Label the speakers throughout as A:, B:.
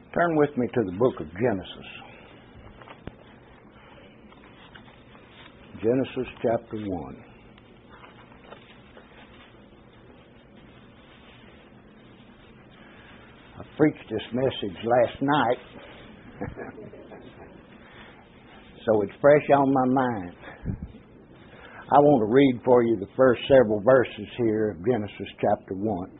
A: Turn with me to the book of Genesis. Genesis chapter 1. I preached this message last night, so it's fresh on my mind. I want to read for you the first several verses here of Genesis chapter 1.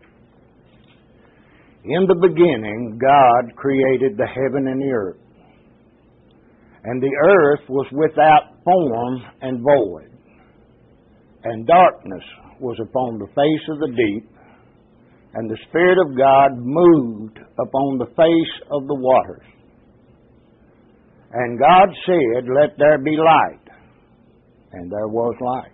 A: In the beginning, God created the heaven and the earth. And the earth was without form and void. And darkness was upon the face of the deep. And the Spirit of God moved upon the face of the waters. And God said, "Let there be light." And there was light.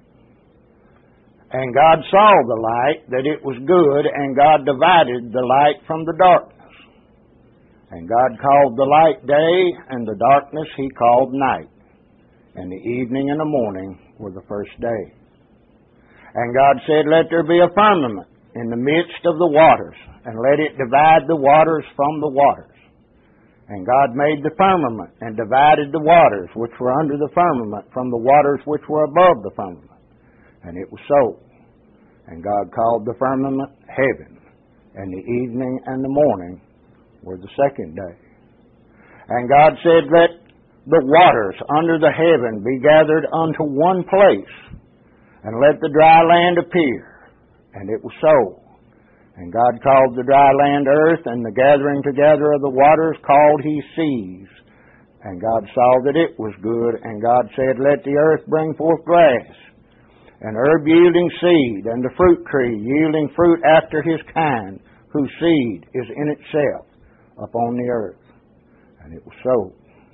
A: And God saw the light, that it was good, and God divided the light from the darkness. And God called the light day, and the darkness He called night. And the evening and the morning were the first day. And God said, "Let there be a firmament in the midst of the waters, and let it divide the waters from the waters." And God made the firmament, and divided the waters which were under the firmament from the waters which were above the firmament. And it was so. And God called the firmament heaven, and the evening and the morning were the second day. And God said, "Let the waters under the heaven be gathered unto one place, and let the dry land appear." And it was so. And God called the dry land earth, and the gathering together of the waters called He seas. And God saw that it was good, and God said, "Let the earth bring forth grass, and herb yielding seed, and the fruit tree yielding fruit after his kind, whose seed is in itself upon the earth." And it was so.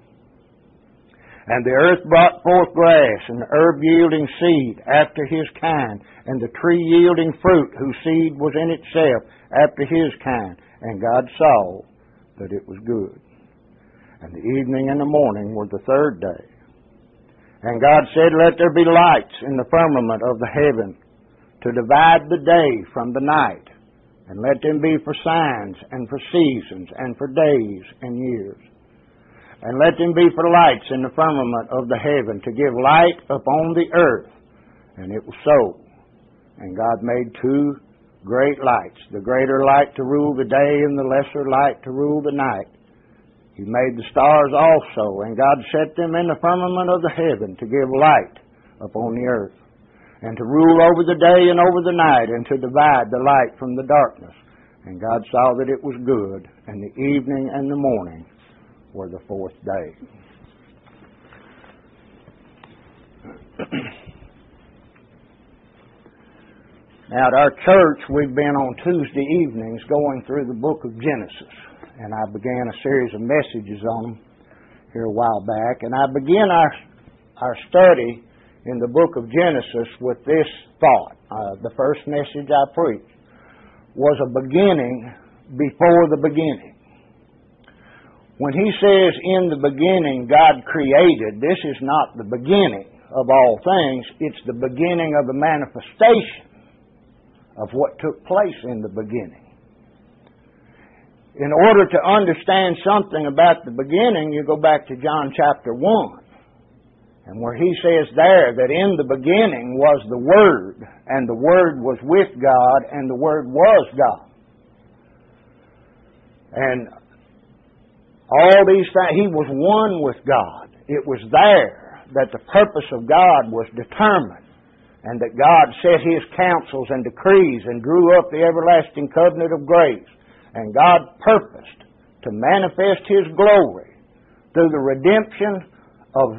A: And the earth brought forth grass, and herb yielding seed after his kind, and the tree yielding fruit, whose seed was in itself after his kind. And God saw that it was good. And the evening and the morning were the third day. And God said, "Let there be lights in the firmament of the heaven, to divide the day from the night, and let them be for signs, and for seasons, and for days and years. And let them be for lights in the firmament of the heaven, to give light upon the earth." And it was so. And God made two great lights, the greater light to rule the day, and the lesser light to rule the night. He made the stars also, and God set them in the firmament of the heaven to give light upon the earth, and to rule over the day and over the night, and to divide the light from the darkness. And God saw that it was good, and the evening and the morning were the fourth day. Now at our church, we've been on Tuesday evenings going through the book of Genesis. And I began a series of messages on them here a while back. And I began our study in the book of Genesis with this thought. The first message I preached was a beginning before the beginning. When He says, "In the beginning God created," this is not the beginning of all things. It's the beginning of the manifestation of what took place in the beginning. In order to understand something about the beginning, you go back to John chapter 1, and where He says there that in the beginning was the Word, and the Word was with God, and the Word was God. And all these things, He was one with God. It was there that the purpose of God was determined, and that God set His counsels and decrees and drew up the everlasting covenant of grace. And God purposed to manifest His glory through the redemption of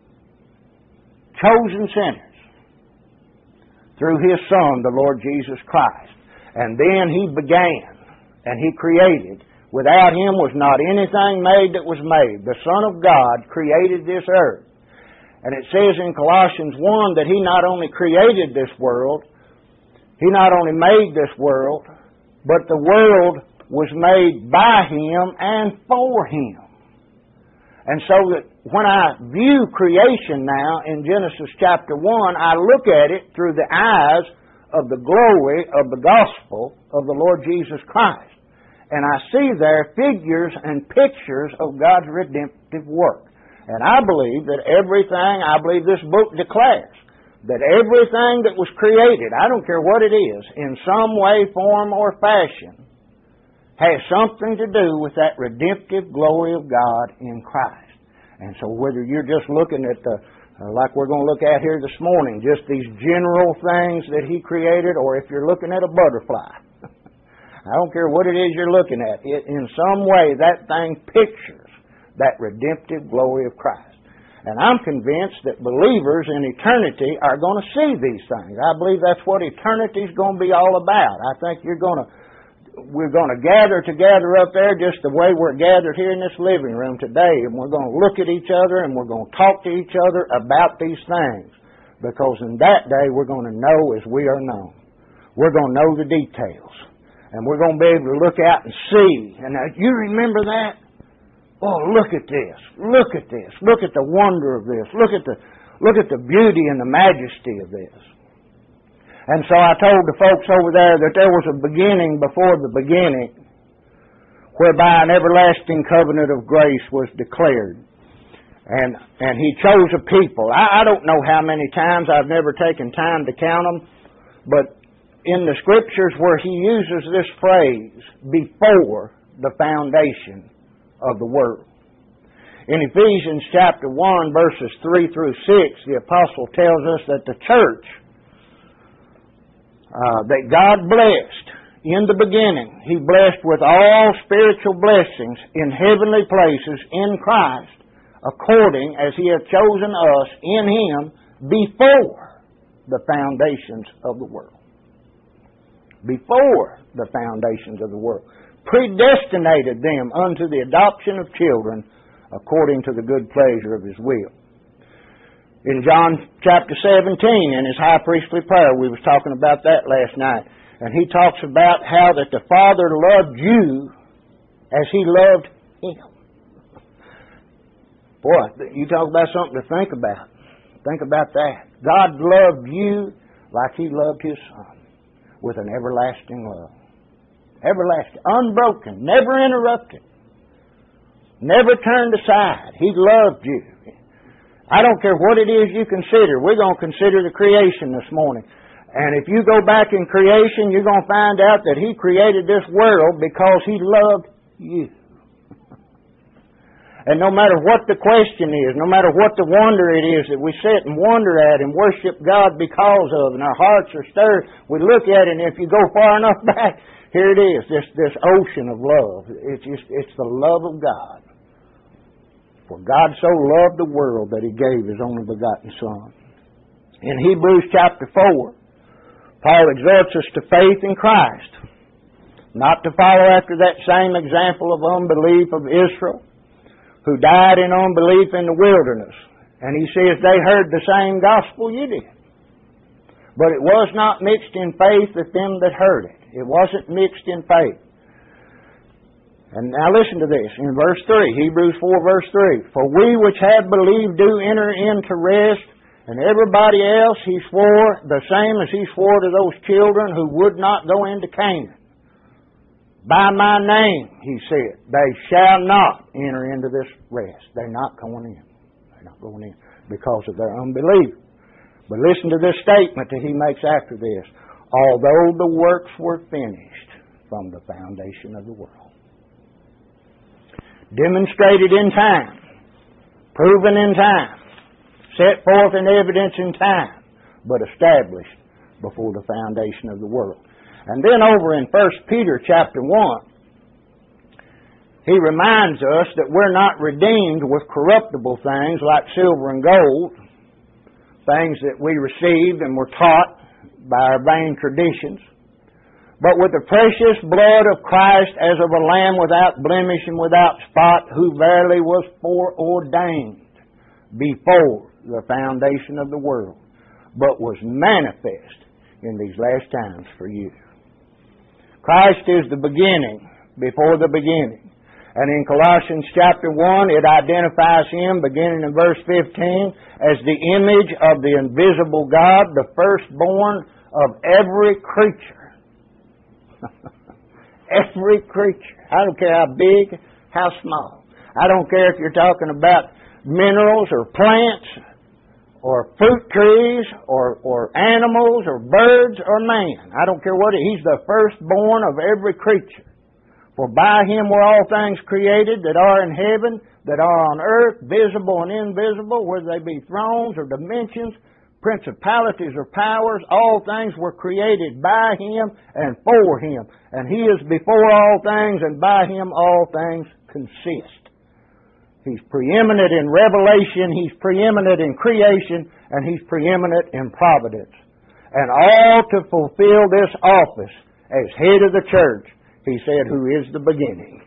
A: chosen sinners through His Son, the Lord Jesus Christ. And then He began, and He created. Without Him was not anything made that was made. The Son of God created this earth. And it says in Colossians 1 that He not only created this world, He not only made this world, but the world was made by Him and for Him. And so that when I view creation now in Genesis chapter 1, I look at it through the eyes of the glory of the gospel of the Lord Jesus Christ. and I see there figures and pictures of God's redemptive work. And I believe this book declares that everything that was created, I don't care what it is, in some way, form, or fashion, has something to do with that redemptive glory of God in Christ. And so whether you're just looking at like we're going to look at here this morning, just these general things that He created, or if you're looking at a butterfly, I don't care what it is you're looking at, in some way that thing pictures that redemptive glory of Christ. And I'm convinced that believers in eternity are going to see these things. I believe that's what eternity is going to be all about. I think we're going to gather together up there just the way we're gathered here in this living room today, and we're going to look at each other and we're going to talk to each other about these things. Because in that day we're going to know as we are known. We're going to know the details. And we're going to be able to look out and see. And now, you remember that? Oh, look at this. Look at this. Look at the wonder of this. Look at the beauty and the majesty of this. And so I told the folks over there that there was a beginning before the beginning, whereby an everlasting covenant of grace was declared. And He chose a people. I don't know how many times, I've never taken time to count them, but in the Scriptures where He uses this phrase, before the foundation of the world. In Ephesians chapter 1, verses 3 through 6, the apostle tells us that the church that God blessed in the beginning, He blessed with all spiritual blessings in heavenly places in Christ, according as He hath chosen us in Him before the foundations of the world. Before the foundations of the world. Predestinated them unto the adoption of children according to the good pleasure of His will. In John chapter 17, in His high priestly prayer, we was talking about that last night, and He talks about how that the Father loved you as He loved Him. Boy, you talk about something to think about. Think about that. God loved you like He loved His Son, with an everlasting love. Everlasting, unbroken, never interrupted, never turned aside. He loved you. I don't care what it is you consider. We're going to consider the creation this morning. And if you go back in creation, you're going to find out that He created this world because He loved you. And no matter what the question is, no matter what the wonder it is that we sit and wonder at and worship God because of, and our hearts are stirred, we look at it, and if you go far enough back, here it is, this ocean of love. It's the love of God. For God so loved the world that He gave His only begotten Son. In Hebrews chapter 4, Paul exhorts us to faith in Christ, not to follow after that same example of unbelief of Israel, who died in unbelief in the wilderness. And he says they heard the same gospel you did. But it was not mixed in faith with them that heard it. It wasn't mixed in faith. And now listen to this. In verse 3, Hebrews 4 verse 3. For we which have believed do enter into rest, and everybody else He swore the same as He swore to those children who would not go into Canaan. By my name, He said, they shall not enter into this rest. They're not going in. They're not going in because of their unbelief. But listen to this statement that he makes after this. Although the works were finished from the foundation of the world. Demonstrated in time. Proven in time. Set forth in evidence in time. But established before the foundation of the world. And then over in 1 Peter chapter 1, he reminds us that we're not redeemed with corruptible things like silver and gold, things that we received and were taught by our vain traditions, but with the precious blood of Christ as of a lamb without blemish and without spot, who verily was foreordained before the foundation of the world, but was manifest in these last times for you. Christ is the beginning before the beginning. And in Colossians chapter 1, it identifies Him, beginning in verse 15, as the image of the invisible God, the firstborn of every creature. Every creature. I don't care how big, how small. I don't care if you're talking about minerals or plants or fruit trees or animals or birds or man. I don't care what it is. He's the firstborn of every creature. For by Him were all things created that are in heaven, that are on earth, visible and invisible, whether they be thrones or dimensions, principalities or powers. All things were created by Him and for Him. And He is before all things, and by Him all things consist. He's preeminent in revelation, He's preeminent in creation, and He's preeminent in providence. And all to fulfill this office as head of the church, He said, who is the beginning.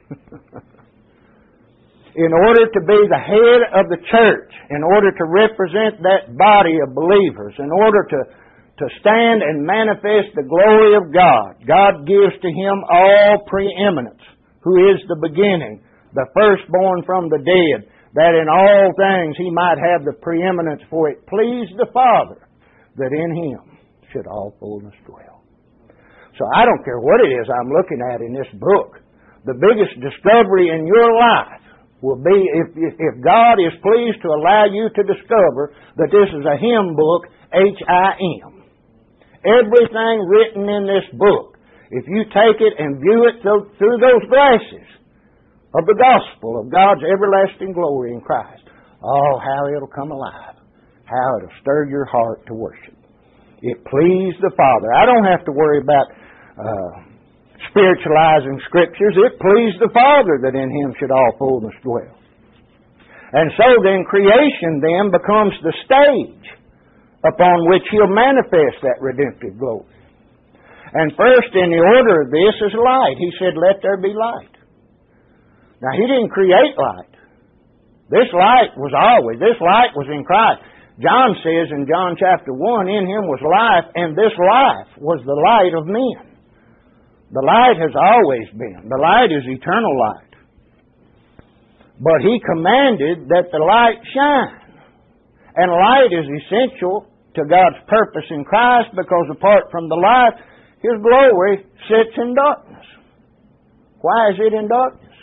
A: In order to be the head of the church, in order to represent that body of believers, in order to stand and manifest the glory of God, God gives to Him all preeminence, who is the beginning, the firstborn from the dead, that in all things He might have the preeminence, for it pleased the Father that in Him should all fullness dwell. So I don't care what it is I'm looking at in this book. The biggest discovery in your life will be if God is pleased to allow you to discover that this is a hymn book, H-I-M. Everything written in this book, if you take it and view it through those glasses of the gospel of God's everlasting glory in Christ, oh, how it'll come alive. How it'll stir your heart to worship. It pleased the Father. I don't have to worry about spiritualizing Scriptures. It pleased the Father that in Him should all fullness dwell. And so then creation then becomes the stage upon which He'll manifest that redemptive glory. And first in the order of this is light. He said, let there be light. Now He didn't create light. This light was in Christ. John says in John chapter 1, in Him was life, and this life was the light of men. The light has always been. The light is eternal light. But He commanded that the light shine. And light is essential to God's purpose in Christ, because apart from the light, His glory sits in darkness. Why is it in darkness?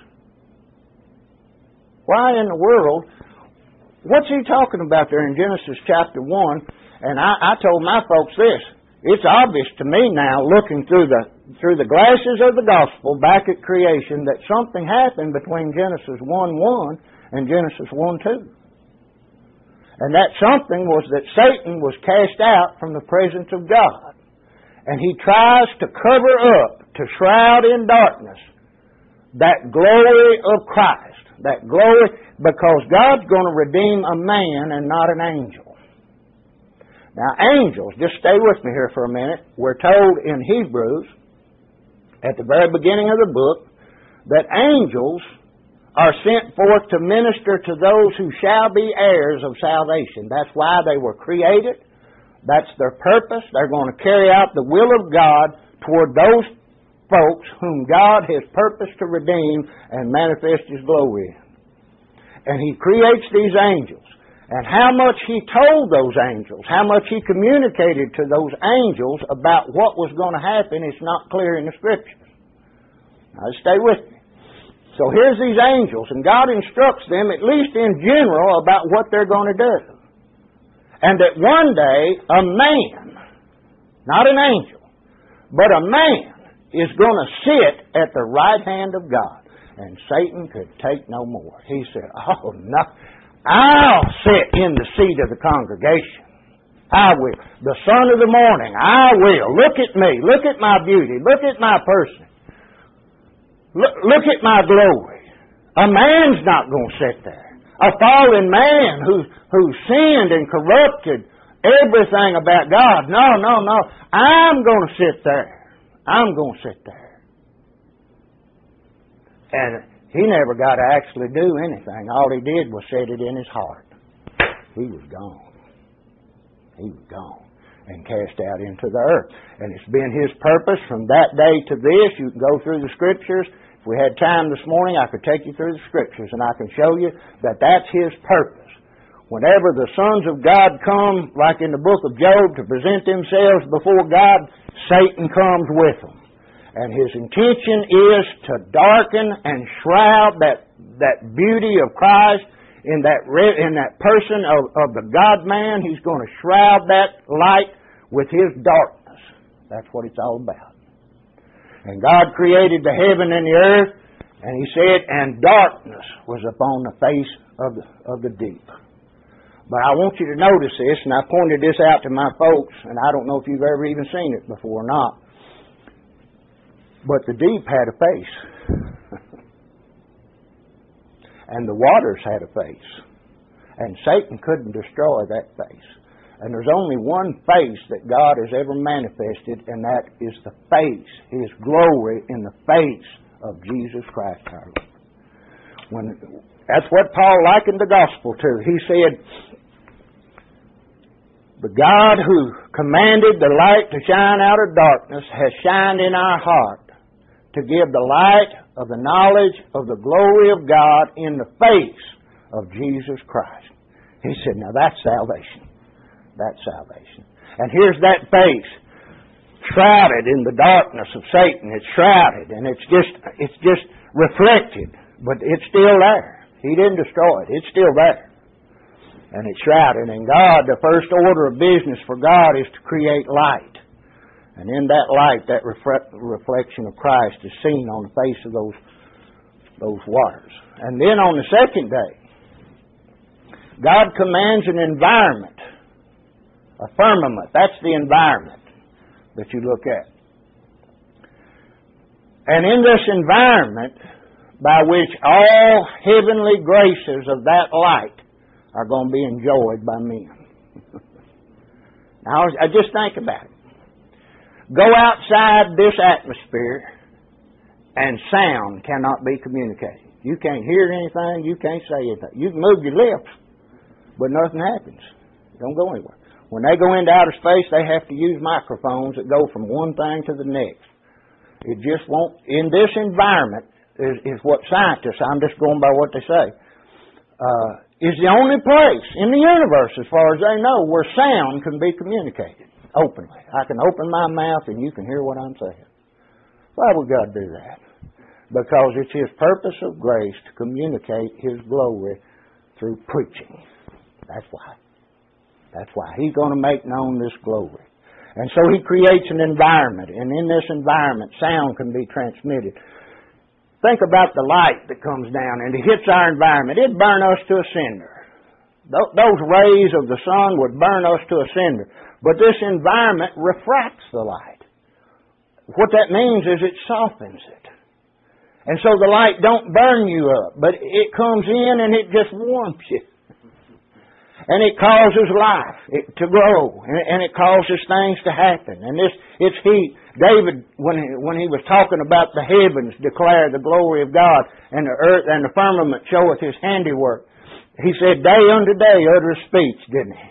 A: Why in the world? What's He talking about there in Genesis chapter 1? And I told my folks this. It's obvious to me now, looking through the glasses of the gospel back at creation, that something happened between Genesis 1:1 and Genesis 1:2. And that something was that Satan was cast out from the presence of God. And he tries to cover up, to shroud in darkness, that glory of Christ. That glory, because God's going to redeem a man and not an angel. Now, angels, just stay with me here for a minute. We're told in Hebrews, at the very beginning of the book, that angels are sent forth to minister to those who shall be heirs of salvation. That's why they were created. That's their purpose. They're going to carry out the will of God toward those folks whom God has purposed to redeem and manifest His glory in. And He creates these angels. And how much He told those angels, how much He communicated to those angels about what was going to happen, it's not clear in the Scriptures. Now, stay with me. So here's these angels, and God instructs them, at least in general, about what they're going to do. And that one day, a man, not an angel, but a man, is going to sit at the right hand of God. And Satan could take no more. He said, oh, no, I'll sit in the seat of the congregation. I will. The son of the morning, I will. Look at me. Look at my beauty. Look at my person. Look at my glory. A man's not going to sit there. A fallen man who sinned and corrupted everything about God. No. I'm going to sit there. I'm going to sit there. And he never got to actually do anything. All he did was set it in his heart. He was gone. He was gone and cast out into the earth. And it's been His purpose from that day to this. You can go through the Scriptures. If we had time this morning, I could take you through the Scriptures and I can show you that that's His purpose. Whenever the sons of God come, like in the book of Job, to present themselves before God, Satan comes with them. And His intention is to darken and shroud that beauty of Christ in that person of the God-man. He's going to shroud that light with His darkness. That's what it's all about. And God created the heaven and the earth, and He said, and darkness was upon the face of the deep. But I want you to notice this, and I pointed this out to my folks, and I don't know if you've ever even seen it before or not. But the deep had a face. And the waters had a face. And Satan couldn't destroy that face. And there's only one face that God has ever manifested, and that is the face, His glory in the face of Jesus Christ our Lord. That's what Paul likened the gospel to. He said, the God who commanded the light to shine out of darkness has shined in our heart to give the light of the knowledge of the glory of God in the face of Jesus Christ. He said, now that's salvation. That's salvation. And here's that face, shrouded in the darkness of Satan. It's shrouded, and it's just reflected, but it's still there. He didn't destroy it. It's still there. And it's shrouded. And God, the first order of business for God is to create light. And in that light, that reflection of Christ is seen on the face of those waters. And then on the second day, God commands an environment, a firmament. That's the environment that you look at. And in this environment, by which all heavenly graces of that light are going to be enjoyed by men. Now, I just think about it. Go outside this atmosphere, and sound cannot be communicated. You can't hear anything. You can't say anything. You can move your lips, but nothing happens. You don't go anywhere. When they go into outer space, they have to use microphones that go from one thing to the next. It just won't. In this environment is what scientists, I'm just going by what they say, is the only place in the universe, as far as they know, where sound can be communicated openly. I can open my mouth and you can hear what I'm saying. Why would God do that? Because it's His purpose of grace to communicate His glory through preaching. That's why. That's why. He's going to make known this glory. And so He creates an environment, and in this environment, sound can be transmitted. Think about the light that comes down and it hits our environment. It'd burn us to a cinder. Those rays of the sun would burn us to a cinder. But this environment refracts the light. What that means is it softens it. And so the light don't burn you up, but it comes in and it just warms you. And it causes life to grow, and it causes things to happen. And it's heat. David, when he was talking about the heavens, declare the glory of God, and the earth and the firmament showeth His handiwork. He said, day unto day uttereth speech, didn't He?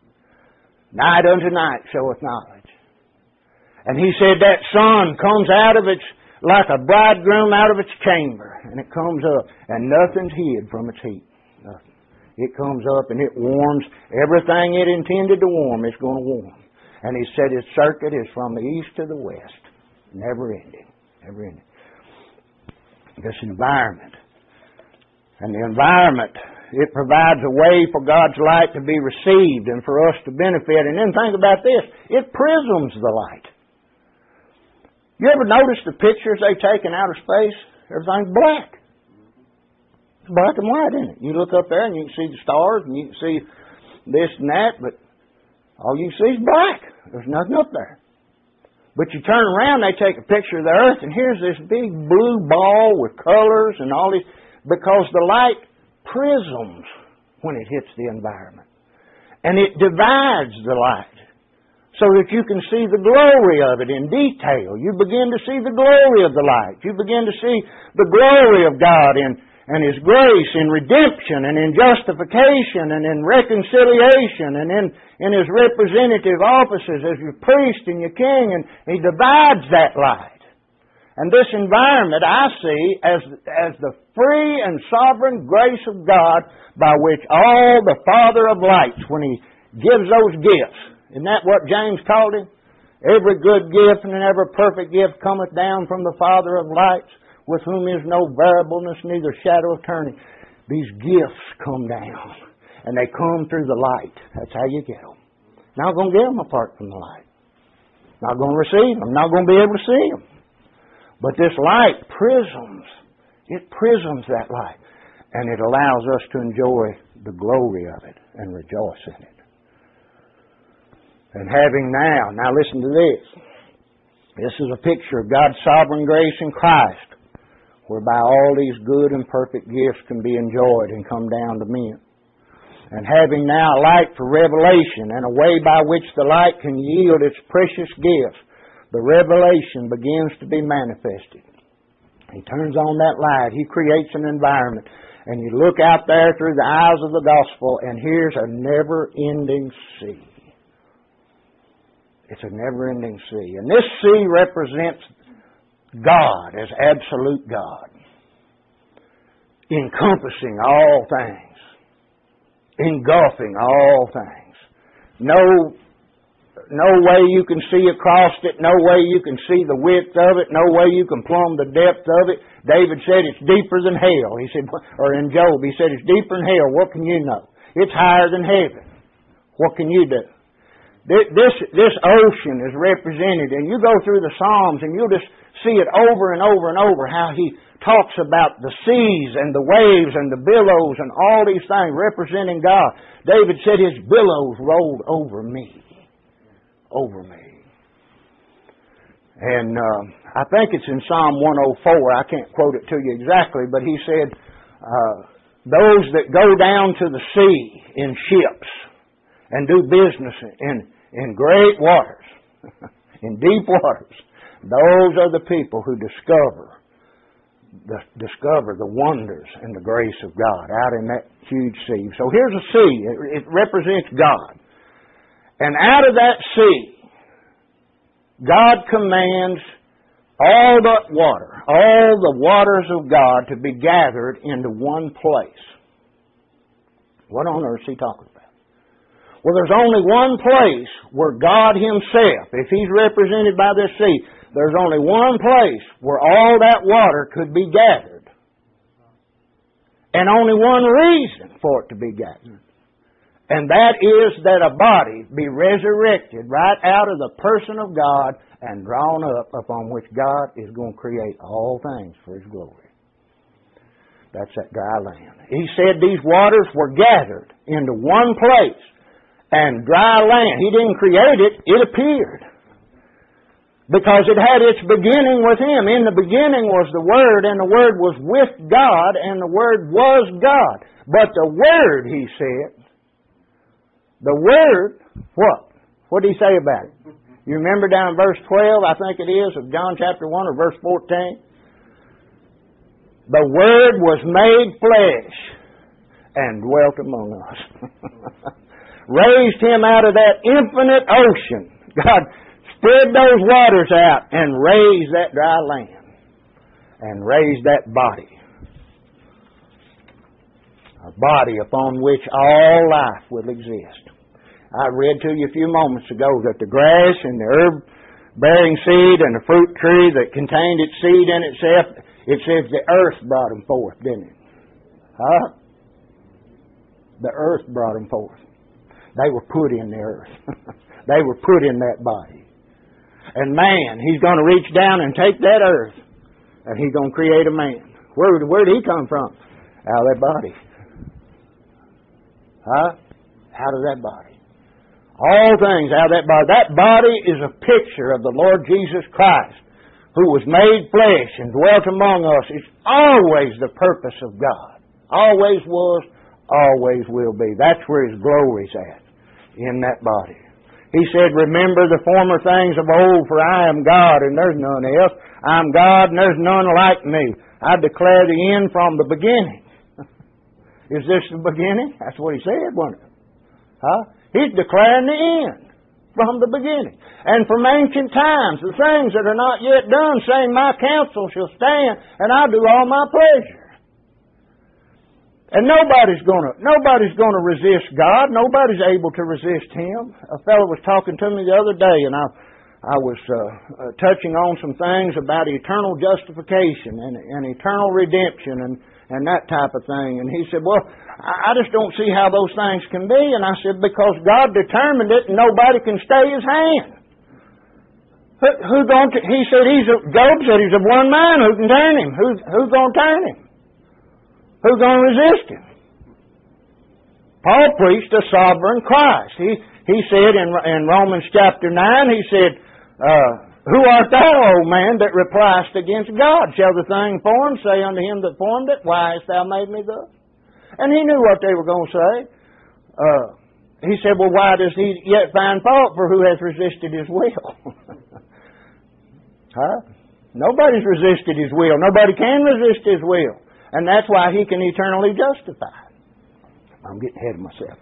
A: Night unto night showeth knowledge. And He said that sun comes out of its, like a bridegroom out of its chamber, and it comes up, and nothing's hid from its heat. Nothing. It comes up and it warms. Everything it intended to warm is going to warm. And He said His circuit is from the east to the west. Never ending. Never ending. This environment. And the environment, it provides a way for God's light to be received and for us to benefit. And then think about this. It prisms the light. You ever notice the pictures they take in outer space? Everything's black. It's black and white, isn't it? You look up there and you can see the stars and you can see this and that, but all you can see is black. There's nothing up there. But you turn around, they take a picture of the earth, and here's this big blue ball with colors and all these, because the light prisms when it hits the environment. And it divides the light so that you can see the glory of it in detail. You begin to see the glory of the light. You begin to see the glory of God and His grace in redemption and in justification and in reconciliation and in His representative offices as your priest and your king, and He divides that light. And this environment I see as the free and sovereign grace of God by which all the Father of lights, when He gives those gifts, isn't that what James called Him? Every good gift and every perfect gift cometh down from the Father of lights, with whom is no variableness, neither shadow of turning. These gifts come down, and they come through the light. That's how you get them. Not going to get them apart from the light. Not going to receive them. Not going to be able to see them. But this light prisms. It prisms that light. And it allows us to enjoy the glory of it and rejoice in it. And having now listen to this. This is a picture of God's sovereign grace in Christ, whereby all these good and perfect gifts can be enjoyed and come down to men. And having now a light for revelation and a way by which the light can yield its precious gifts, the revelation begins to be manifested. He turns on that light. He creates an environment. And you look out there through the eyes of the gospel, and here's a never-ending sea. It's a never-ending sea. And this sea represents God as absolute God, encompassing all things, engulfing all things. No way you can see across it, no way you can see the width of it, no way you can plumb the depth of it. David said it's deeper than hell. He said, or in Job, he said it's deeper than hell. What can you know? It's higher than heaven. What can you do? This ocean is represented, and you go through the Psalms and you'll just see it over and over and over, how he talks about the seas and the waves and the billows and all these things representing God. David said his billows rolled over me. Over me. And I think it's in Psalm 104. I can't quote it to you exactly, but he said, those that go down to the sea in ships and do business in great waters, in deep waters, those are the people who discover the wonders and the grace of God out in that huge sea. So here's a sea. It represents God. And out of that sea, God commands all that water, all the waters of God to be gathered into one place. What on earth is he talking about? Well, there's only one place where God Himself, if He's represented by this sea, there's only one place where all that water could be gathered. And only one reason for it to be gathered. And that is that a body be resurrected right out of the person of God and drawn up upon which God is going to create all things for His glory. That's that dry land. He said these waters were gathered into one place. And dry land, He didn't create it, it appeared. Because it had its beginning with Him. In the beginning was the Word, and the Word was with God, and the Word was God. But the Word, He said, the Word, what? What did He say about it? You remember down in verse 12, I think it is, of John chapter 1 or verse 14? The Word was made flesh and dwelt among us. Raised Him out of that infinite ocean. God spread those waters out and raised that dry land. And raised that body. A body upon which all life will exist. I read to you a few moments ago that the grass and the herb-bearing seed and the fruit tree that contained its seed in itself, it says the earth brought them forth, didn't it? Huh? The earth brought them forth. They were put in the earth. They were put in that body. And man, He's going to reach down and take that earth, and He's going to create a man. Where did he come from? Out of that body. Huh? Out of that body. All things out of that body. That body is a picture of the Lord Jesus Christ, who was made flesh and dwelt among us. It's always the purpose of God. Always was, always will be. That's where His glory's at, in that body. He said, remember the former things of old, for I am God, and there's none else. I'm God, and there's none like me. I declare the end from the beginning. Is this the beginning? That's what He said, wasn't it? Huh? He's declaring the end from the beginning. And from ancient times, the things that are not yet done, saying, my counsel shall stand, and I'll do all my pleasure. And nobody's going to resist God. Nobody's able to resist Him. A fellow was talking to me the other day, and I was touching on some things about eternal justification and eternal redemption and that type of thing. And he said, well, I just don't see how those things can be. And I said, because God determined it and nobody can stay His hand. He said, Job said he's of one mind. Who can turn him? Who's going to turn him? Who's going to resist him? Paul preached a sovereign Christ. He said in Romans chapter 9, he said, who art thou, O man, that repliest against God? Shall the thing formed say unto him that formed it, why hast thou made me thus? And he knew what they were going to say. He said, well, why does he yet find fault for who has resisted his will? Huh? Nobody's resisted His will. Nobody can resist His will. And that's why He can eternally justify. I'm getting ahead of myself.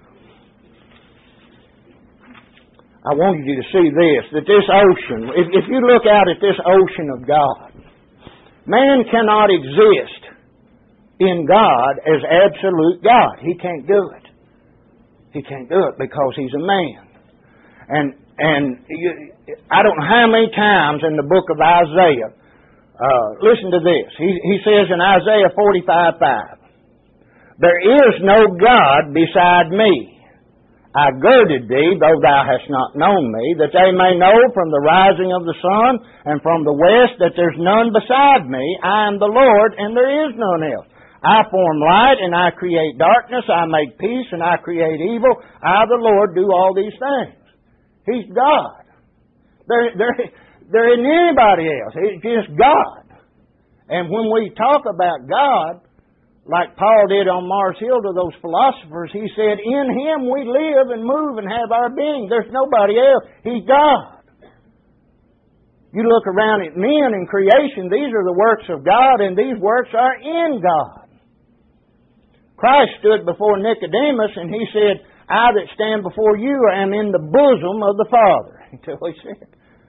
A: I wanted you to see this, that this ocean, if you look out at this ocean of God, man cannot exist in God as absolute God. He can't do it. He can't do it because He's a man. And I don't know how many times in the book of Isaiah, listen to this. He says in Isaiah 45:5, there is no God beside me. I girded thee, though thou hast not known me, that they may know from the rising of the sun and from the west that there's none beside me. I am the Lord, and there is none else. I form light, and I create darkness. I make peace, and I create evil. I, the Lord, do all these things. He's God. There isn't anybody else. It's just God. And when we talk about God, like Paul did on Mars Hill to those philosophers, he said, in Him we live and move and have our being. There's nobody else. He's God. You look around at men and creation, these are the works of God, and these works are in God. Christ stood before Nicodemus, and He said, I that stand before you am in the bosom of the Father. Until He said,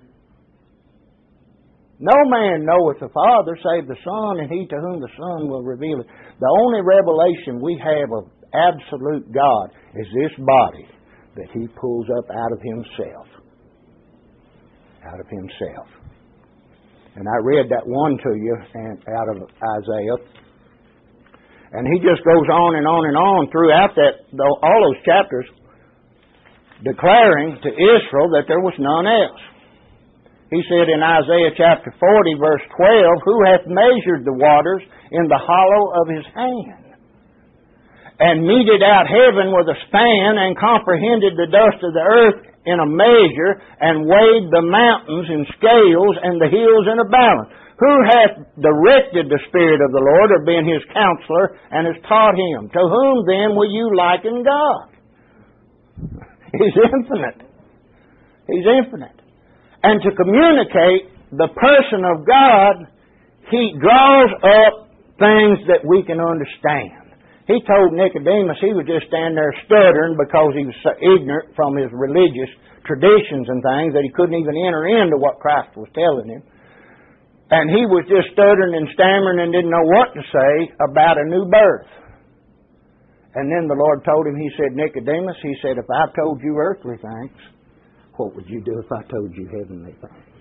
A: no man knoweth the Father save the Son, and he to whom the Son will reveal it. The only revelation we have of absolute God is this body that He pulls up out of Himself. Out of Himself. And I read that one to you out of Isaiah. And he just goes on and on and on throughout all those chapters, declaring to Israel that there was none else. He said in Isaiah chapter 40, verse 12, who hath measured the waters in the hollow of His hand, and meted out heaven with a span, and comprehended the dust of the earth in a measure, and weighed the mountains in scales, and the hills in a balance? Who hath directed the Spirit of the Lord, or been His counselor, and has taught Him? To whom then will you liken God? He's infinite. He's infinite. And to communicate the person of God, He draws up things that we can understand. He told Nicodemus he was just standing there stuttering because he was so ignorant from his religious traditions and things that he couldn't even enter into what Christ was telling him. And he was just stuttering and stammering and didn't know what to say about a new birth. And then the Lord told him, He said, Nicodemus, He said, if I told you earthly things, what would you do if I told you heavenly things?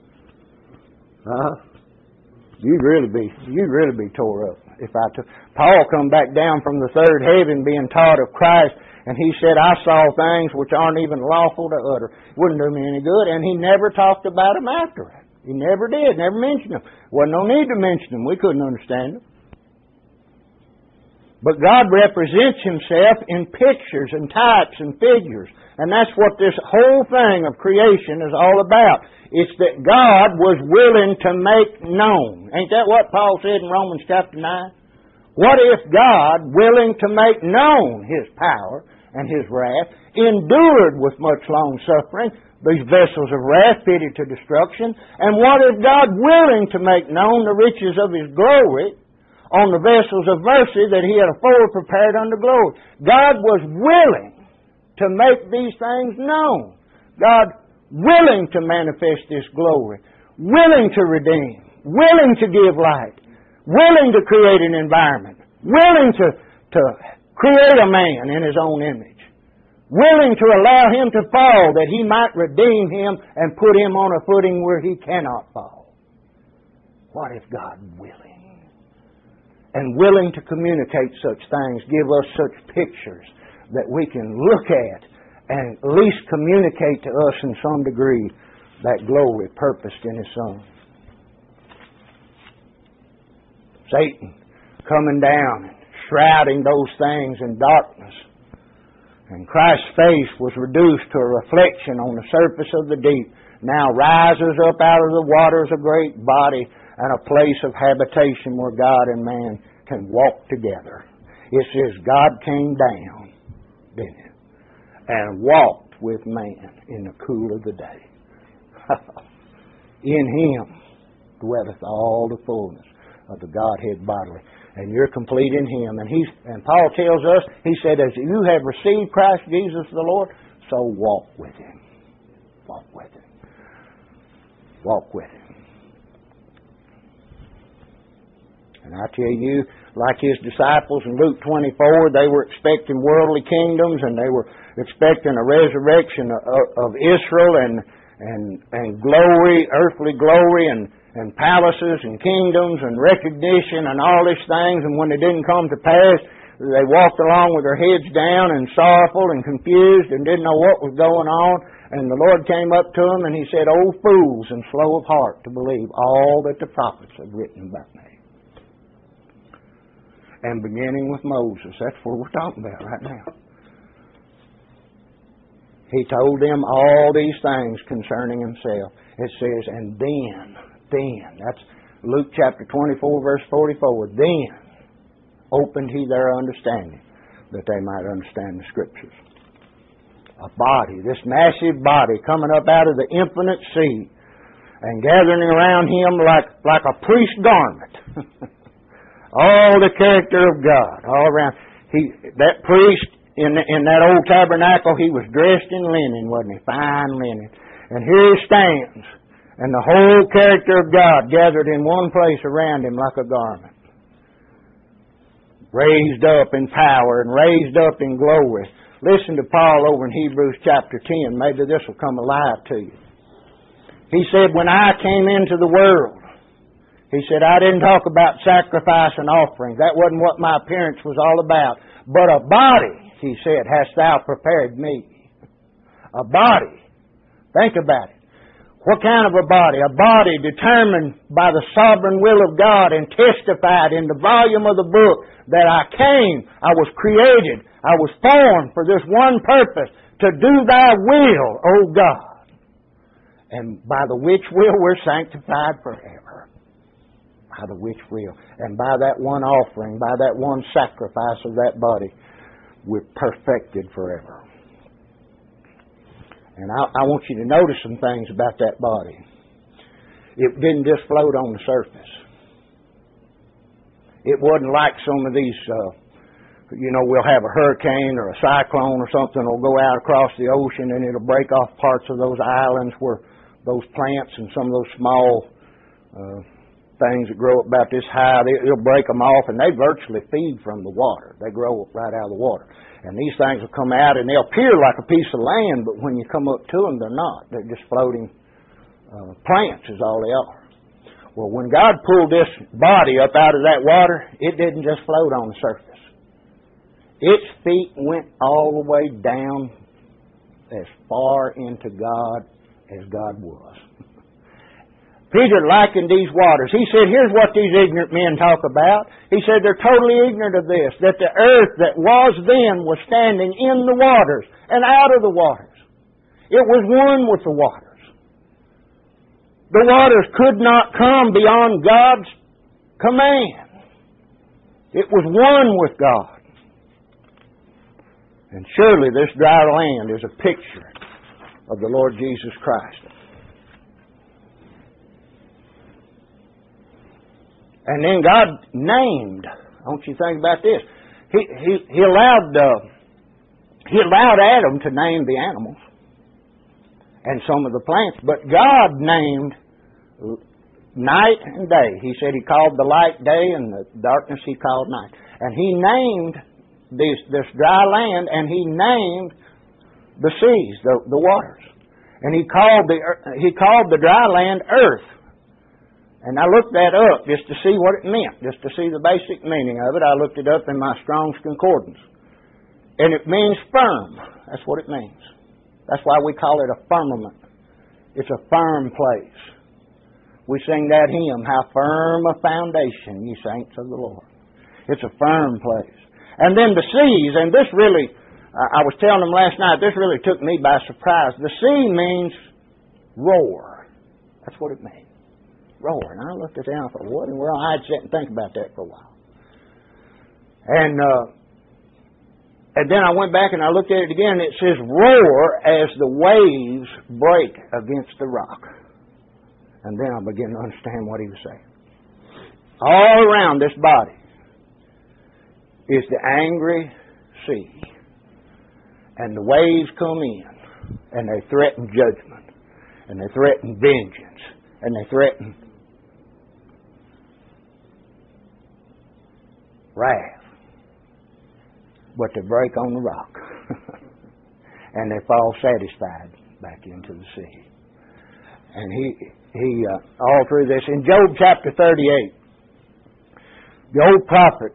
A: You'd really be tore up if I told. Paul come back down from the third heaven being taught of Christ, and he said, I saw things which aren't even lawful to utter. Wouldn't do me any good, and he never talked about them after it. He never did, never mentioned them. Wasn't no need to mention them. We couldn't understand them. But God represents Himself in pictures and types and figures. And that's what this whole thing of creation is all about. It's that God was willing to make known. Ain't that what Paul said in Romans chapter 9? What if God, willing to make known His power and His wrath, endured with much long suffering these vessels of wrath fitted to destruction? And what if God, willing to make known the riches of His glory on the vessels of mercy that He had afore prepared unto glory? God was willing to make these things known. God willing to manifest this glory, willing to redeem, willing to give light, willing to create an environment, willing to create a man in His own image. willing to allow him to fall that he might redeem him and put him on a footing where he cannot fall. What if God willing? And willing to communicate such things, give us such pictures that we can look at and at least communicate to us in some degree that glory purposed in His Son. Satan coming down and shrouding those things in darkness. And Christ's face was reduced to a reflection on the surface of the deep, now rises up out of the waters a great body and a place of habitation where God and man can walk together. It says God came down, didn't it? And walked with man in the cool of the day. In Him dwelleth all the fullness of the Godhead bodily. And you're complete in Him. And Paul tells us, he said, as you have received Christ Jesus the Lord, so walk with Him. Walk with Him. Walk with Him. And I tell you, like His disciples in Luke 24, they were expecting worldly kingdoms, and they were expecting a resurrection of Israel and glory, earthly glory, and palaces and kingdoms and recognition and all these things. And when they didn't come to pass, they walked along with their heads down and sorrowful and confused and didn't know what was going on. And the Lord came up to them and He said, "O fools and slow of heart to believe all that the prophets have written about me." And beginning with Moses, that's what we're talking about right now. He told them all these things concerning Himself. It says, and then, that's Luke chapter 24, verse 44, then opened He their understanding, that they might understand the Scriptures. A body, this massive body coming up out of the infinite sea and gathering around Him like a priest's garment. All the character of God, all around. That priest in that old tabernacle, he was dressed in linen, wasn't he? Fine linen. And here he stands, and the whole character of God gathered in one place around him like a garment. Raised up in power and raised up in glory. Listen to Paul over in Hebrews chapter 10. Maybe this will come alive to you. He said, when I came into the world, He said, I didn't talk about sacrifice and offerings. That wasn't what my appearance was all about. But a body, He said, hast thou prepared me. A body. Think about it. What kind of a body? A body determined by the sovereign will of God and testified in the volume of the book that I came, I was created, I was formed for this one purpose, to do Thy will, O God. And by the which will we're sanctified forever. By the which will. And by that one offering, by that one sacrifice of that body, we're perfected forever. And I want you to notice some things about that body. It didn't just float on the surface. It wasn't like some of these, we'll have a hurricane or a cyclone or something will go out across the ocean and it'll break off parts of those islands where those plants and some of those small things that grow up about this high, it'll break them off, and they virtually feed from the water. They grow up right out of the water. And these things will come out, and they'll appear like a piece of land, but when you come up to them, they're not. They're just floating plants is all they are. Well, when God pulled this body up out of that water, it didn't just float on the surface. Its feet went all the way down as far into God as God was. Peter likened these waters. He said, here's what these ignorant men talk about. He said they're totally ignorant of this, that the earth that was then was standing in the waters and out of the waters. It was one with the waters. The waters could not come beyond God's command. It was one with God. And surely this dry land is a picture of the Lord Jesus Christ. And then God named. I want you to think about this. He allowed Adam to name the animals and some of the plants, but God named night and day. He said He called the light day and the darkness He called night. And He named this dry land, and He named the seas, the waters. And He called the dry land earth. And I looked that up just to see what it meant, just to see the basic meaning of it. I looked it up in my Strong's Concordance. And it means firm. That's what it means. That's why we call it a firmament. It's a firm place. We sing that hymn, "How firm a foundation, ye saints of the Lord." It's a firm place. And then the seas, and this really, I was telling them last night, this really took me by surprise. The sea means roar. That's what it means. Roar. And I looked at that and I thought, what in the world? I had to sit and think about that for a while. And then I went back and I looked at it again, and it says roar as the waves break against the rock. And then I began to understand what he was saying. All around this body is the angry sea. And the waves come in, and they threaten judgment, and they threaten vengeance, and they threaten wrath. But they break on the rock. And they fall satisfied back into the sea. And he all through this, in Job chapter 38, the old prophet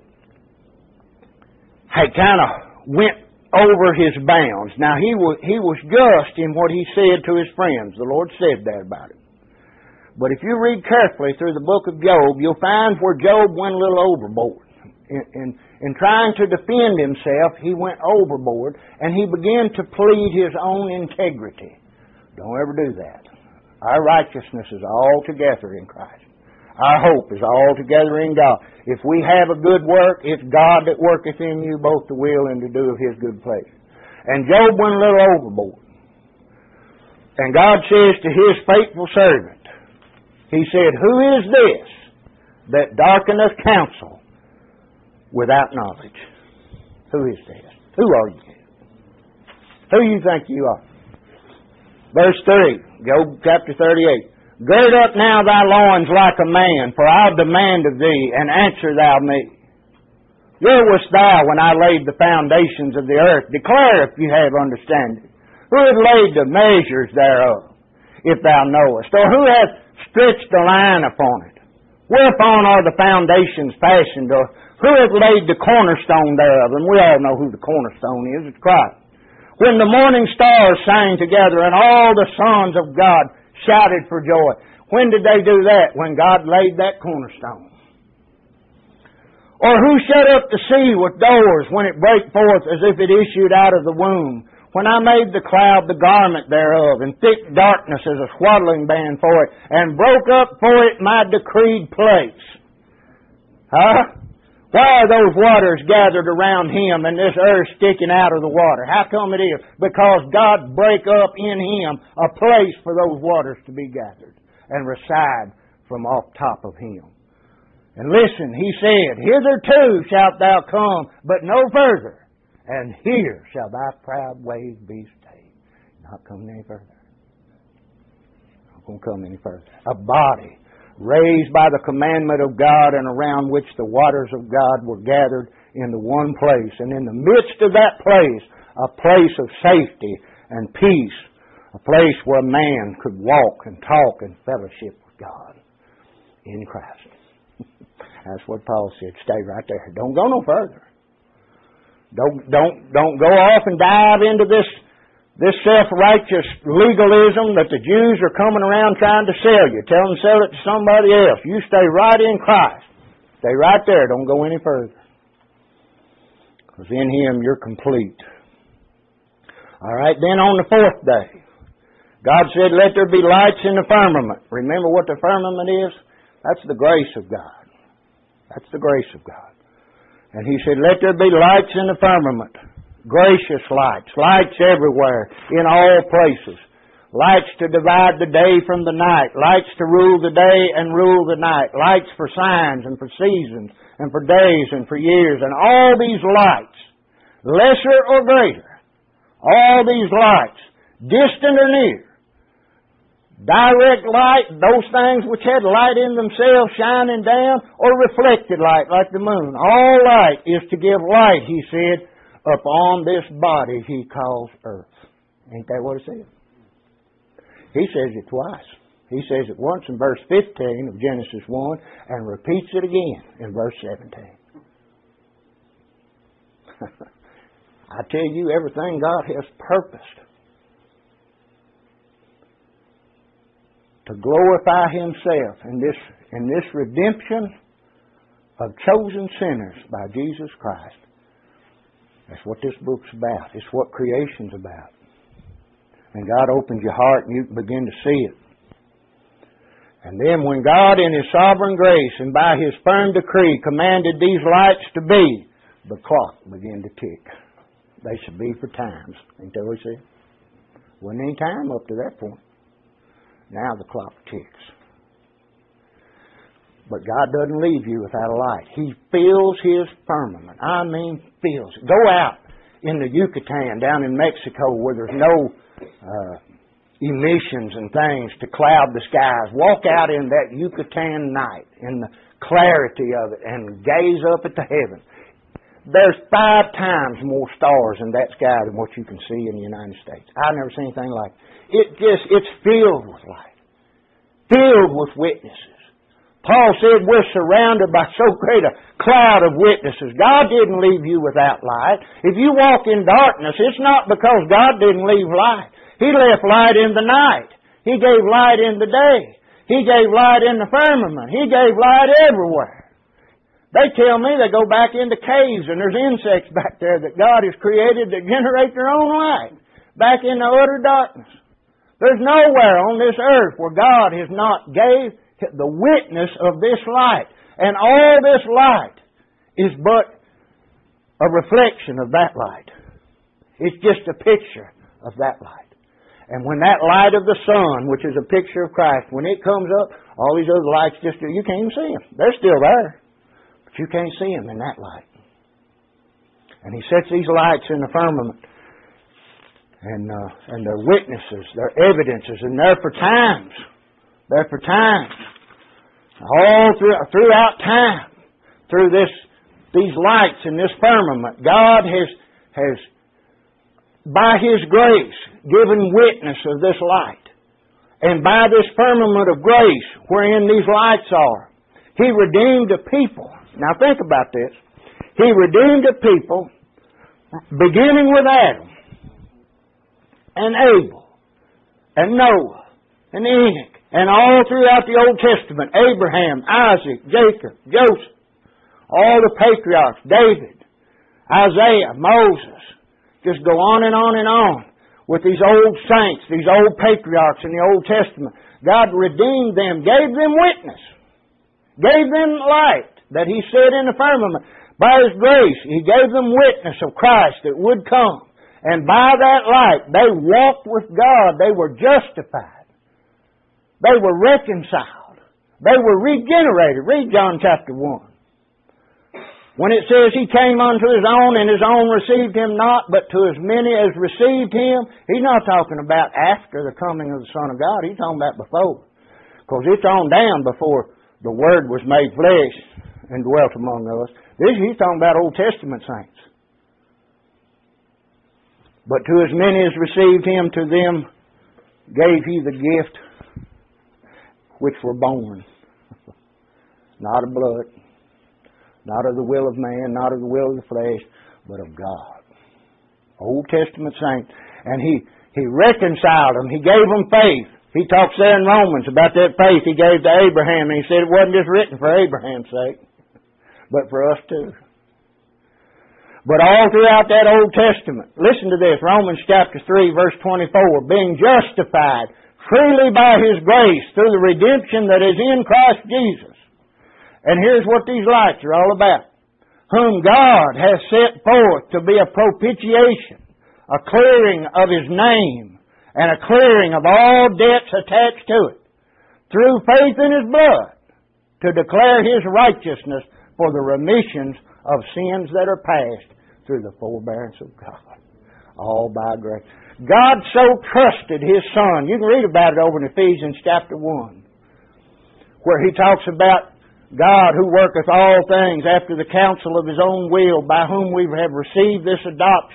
A: had kind of went over his bounds. Now, he was just in what he said to his friends. The Lord said that about him. But if you read carefully through the book of Job, you'll find where Job went a little overboard. In trying to defend himself, he went overboard, and he began to plead his own integrity. Don't ever do that. Our righteousness is altogether in Christ. Our hope is altogether in God. If we have a good work, it's God that worketh in you both to will and to do of His good pleasure. And Job went a little overboard. And God says to His faithful servant, He said, "Who is this that darkeneth counsel without knowledge?" Who is this? Who are you? Who you think you are? Verse 3, Job chapter 38. "Gird up now thy loins like a man, for I'll demand of thee, and answer thou me. Where wast thou when I laid the foundations of the earth? Declare if you have understanding. Who hath laid the measures thereof, if thou knowest? Or who hath stretched the line upon it? Whereupon are the foundations fashioned? Or who hath laid the cornerstone thereof?" And we all know who the cornerstone is. It's Christ. "When the morning stars sang together, and all the sons of God shouted for joy." When did they do that? When God laid that cornerstone. "Or who shut up the sea with doors, when it brake forth as if it issued out of the womb? When I made the cloud the garment thereof, and thick darkness as a swaddling band for it, and broke up for it my decreed place." Why are those waters gathered around Him and this earth sticking out of the water? How come it is? Because God break up in Him a place for those waters to be gathered and reside from off top of Him. And listen, He said, "Hitherto shalt thou come, but no further. And here shall thy proud ways be stayed." Not coming any further. Not going to come any further. A body raised by the commandment of God, and around which the waters of God were gathered into one place. And in the midst of that place, a place of safety and peace. A place where a man could walk and talk and fellowship with God in Christ. That's what Paul said. Stay right there. Don't go no further. Don't go off and dive into this self-righteous legalism that the Jews are coming around trying to sell you. Tell them to sell it to somebody else. You stay right in Christ. Stay right there. Don't go any further. Because in Him you're complete. All right, then on the fourth day, God said, "Let there be lights in the firmament." Remember what the firmament is? That's the grace of God. That's the grace of God. And He said, "Let there be lights in the firmament." Gracious lights. Lights everywhere, in all places. Lights to divide the day from the night. Lights to rule the day and rule the night. Lights for signs and for seasons and for days and for years. And all these lights, lesser or greater, all these lights, distant or near, direct light, those things which had light in themselves shining down, or reflected light like the moon. All light is to give light, He said, upon this body He calls earth. Ain't that what it says? He says it twice. He says it once in verse 15 of Genesis 1 and repeats it again in verse 17. I tell you, everything God has purposed to glorify Himself in this redemption of chosen sinners by Jesus Christ. That's what this book's about. It's what creation's about. And God opens your heart and you can begin to see it. And then when God in His sovereign grace and by His firm decree commanded these lights to be, the clock began to tick. They should be for times. Ain't that what He said? Wasn't any time up to that point. Now the clock ticks. But God doesn't leave you without a light. He fills His firmament. I mean fills it. Go out in the Yucatan down in Mexico where there's no emissions and things to cloud the skies. Walk out in that Yucatan night in the clarity of it and gaze up at the heaven. There's 5 times more stars in that sky than what you can see in the United States. I've never seen anything like it. It's filled with light. Filled with witnesses. Paul said we're surrounded by so great a cloud of witnesses. God didn't leave you without light. If you walk in darkness, it's not because God didn't leave light. He left light in the night. He gave light in the day. He gave light in the firmament. He gave light everywhere. They tell me they go back into caves and there's insects back there that God has created that generate their own light back in the utter darkness. There's nowhere on this earth where God has not gave the witness of this light. And all this light is but a reflection of that light. It's just a picture of that light. And when that light of the sun, which is a picture of Christ, when it comes up, all these other lights you can't even see them. They're still there. But you can't see them in that light. And He sets these lights in the firmament. And they're witnesses, they're evidences, and they're for times. They're for times. All throughout time, through these lights in this firmament, God has by His grace given witness of this light. And by this firmament of grace wherein these lights are, He redeemed a people. Now think about this. He redeemed a people beginning with Adam and Abel and Noah and Enoch. And all throughout the Old Testament, Abraham, Isaac, Jacob, Joseph, all the patriarchs, David, Isaiah, Moses, just go on and on and on with these old saints, these old patriarchs in the Old Testament. God redeemed them, gave them witness, gave them light that He set in the firmament. By His grace, He gave them witness of Christ that would come. And by that light, they walked with God. They were justified. They were reconciled. They were regenerated. Read John chapter 1. When it says He came unto His own and His own received Him not, but to as many as received Him, He's not talking about after the coming of the Son of God. He's talking about before. Because it's on down before the Word was made flesh and dwelt among us. He's talking about Old Testament saints. But to as many as received Him, to them gave He the gift which were born, not of blood, not of the will of man, not of the will of the flesh, but of God. Old Testament saint. And He reconciled them. He gave them faith. He talks there in Romans about that faith He gave to Abraham. And He said it wasn't just written for Abraham's sake, but for us too. But all throughout that Old Testament, listen to this, Romans chapter 3, verse 24, being justified freely by His grace through the redemption that is in Christ Jesus. And here's what these lights are all about. Whom God has set forth to be a propitiation, a clearing of His name, and a clearing of all debts attached to it, through faith in His blood, to declare His righteousness for the remissions of sins that are past through the forbearance of God. All by grace. God so trusted His Son. You can read about it over in Ephesians chapter 1, where He talks about God who worketh all things after the counsel of His own will, by whom we have received this adoption,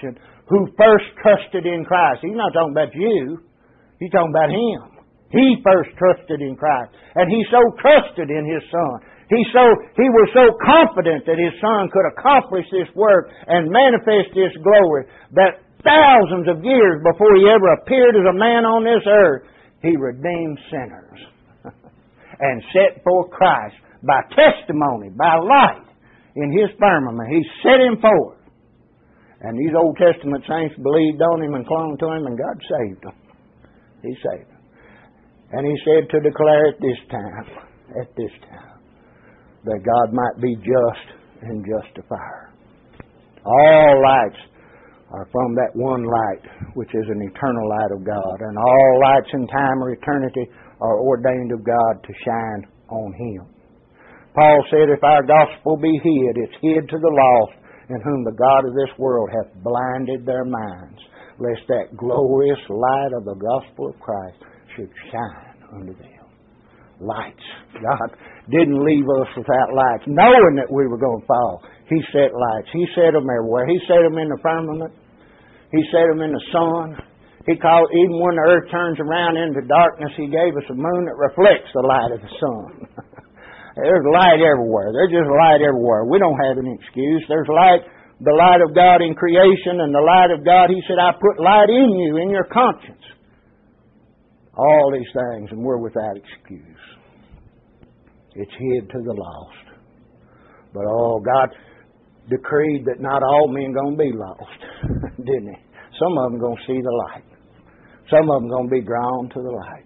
A: who first trusted in Christ. He's not talking about you. He's talking about him. He first trusted in Christ. And he so trusted in his Son. He was so confident that his Son could accomplish this work and manifest this glory that thousands of years before he ever appeared as a man on this earth, he redeemed sinners and set forth Christ by testimony, by light in his firmament. He set him forth. And these Old Testament saints believed on him and clung to him, and God saved them. He saved them. And he said to declare at this time, that God might be just and justifier. All lights are from that one light, which is an eternal light of God. And all lights in time or eternity are ordained of God to shine on him. Paul said, if our gospel be hid, it's hid to the lost, in whom the God of this world hath blinded their minds, lest that glorious light of the gospel of Christ should shine unto them. Lights. God didn't leave us without lights, knowing that we were going to fall. He set lights. He set them everywhere. He set them in the firmament. He set them in the sun. He called, even when the earth turns around into darkness, He gave us a moon that reflects the light of the sun. There's light everywhere. There's just light everywhere. We don't have any excuse. There's light, the light of God in creation, and the light of God. He said, I put light in you, in your conscience. All these things, and we're without excuse. It's hid to the lost. But God decreed that not all men going to be lost, didn't He? Some of them going to see the light. Some of them going to be drawn to the light.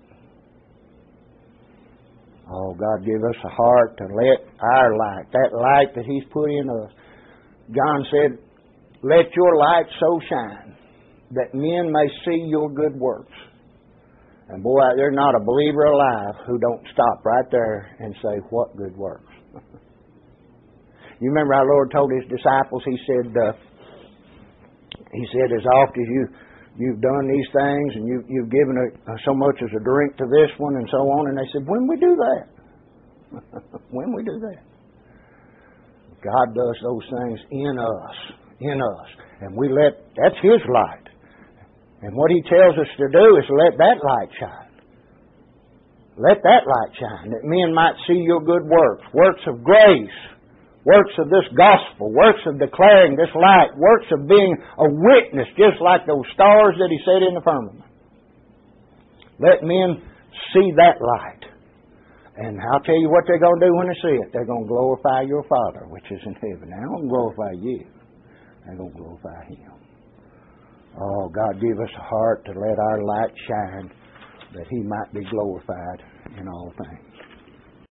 A: Oh, God give us a heart to let our light, that light that He's put in us. John said, let your light so shine that men may see your good works. And boy, there's not a believer alive who don't stop right there and say, what good works. You remember our Lord told His disciples, He said, as oft as you've done these things and you've given so much as a drink to this one and so on, and they said, when we do that? When we do that? God does those things in us. And that's His light. And what He tells us to do is let that light shine. Let that light shine, that men might see your good works, works of grace, works of this gospel, works of declaring this light, works of being a witness, just like those stars that He set in the firmament. Let men see that light. And I'll tell you what they're going to do when they see it. They're going to glorify your Father, which is in heaven. They're not going to glorify you. They're going to glorify Him. Oh, God, give us a heart to let our light shine that He might be glorified in all things.